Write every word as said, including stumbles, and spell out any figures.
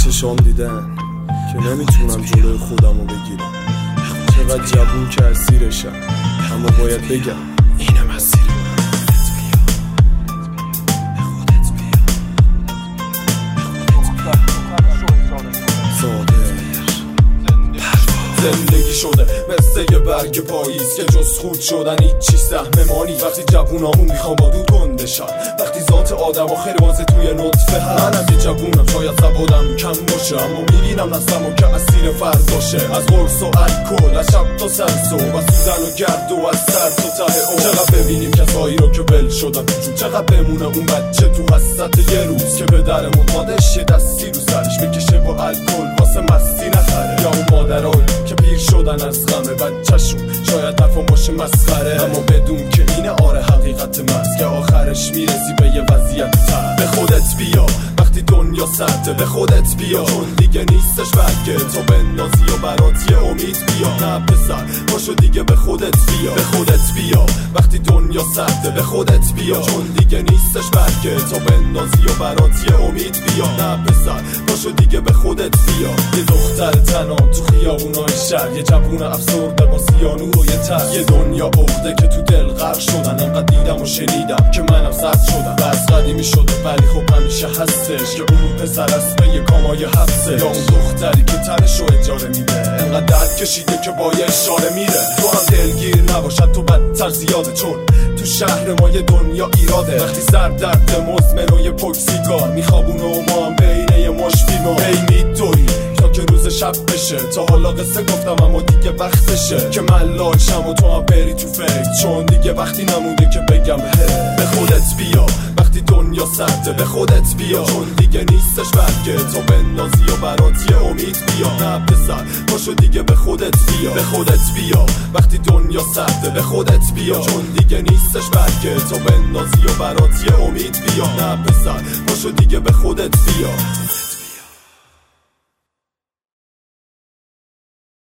چشام دیدن که نمیتونم جلوی خودمو بگیرم. چقدر جوون که اسیرشم، اما باید بگم اینم اسیر زندگی شده مثل یه برگ پاییز که جز خود شدن هیچی سهم مانی. وقتی جوونامون میخوام با دود گندشن، وقتی ذات آدم آخر بازه توی نطفه هم. منم یه جوونم، شاید سوادم کم باشه، اما میبینم نسلمو که اسیر فرداشه. از قرص و الکل، از شب تا سر صبح، از سوزن و گرد و از سر تا ته او. چقدر ببینیم کسایی رو که ول شدن تو جون، چقدر بمونه اون بچه تو حسرت یه روز که به درمون مادش یه دستی رو سرش بکشه با الکل واسه مستی نخره. یا اون مادرایی که پیر شدن از غم بچه‌شون، شاید نفهم باشه مسخره، اما بدون که اینه آره حقیقت مرز که آخرش میرسی به یه وضعیت تر. به خودت بیا وقتی دنیا سرده، به خودت بیا چون دیگه نیستش برگه تو بندازی و برات یه امید بیا. نه پسر باشو دیگه، به خودت بیا، به خودت بیا وقتی دنیا سرده، به خودت بیا چون دیگه نیستش برگه تو بندازی و برات یه امید بیا. نه پسر باشو دیگه، به خودت بیا. یه دختر تنها تو خیابونای شهر، یه جوون افسرده با سیانو و یه تر، یه دنیا عقده که تو دل غرق شدن. انقدر دیدم و شنیدم که منم سرد شدم. بس قدیمی شده ولی خب همیشه هستش که اون پسر اسمه یه کامای حبسه، یا اون دختری که تنشو اجاره میده، انقدر درد کشیده که با یه اشاره میره. تو هم دلگیر نباشد تو بدتر زیاده، چون تو شهر ما یه دنیا ایراده. وقتی سر درد مزمن و یه پک سیگار میخوابونه و ما هم بین یه مش بیمار هی میدوی تا که روز شب بشه. تا حالا قصه گفتم اما دیگه وقتشه که من لاشم و تو هم بری تو فکر، چون دیگه وقتی نمونده که بگم هی. به خودت بیا وقتی دنیا سرده، به خودت بیا چون دیگه نیستش برگه تو بندازی و برات یه امید بیا. نه پسر باشو دیگه، به خودت بیا، به خودت بیا وقتی دنیا سرده، به خودت بیا چون دیگه نیستش برگه تو بندازی و برات یه امید بیا. نه پسر باشو دیگه، به خودت بیا.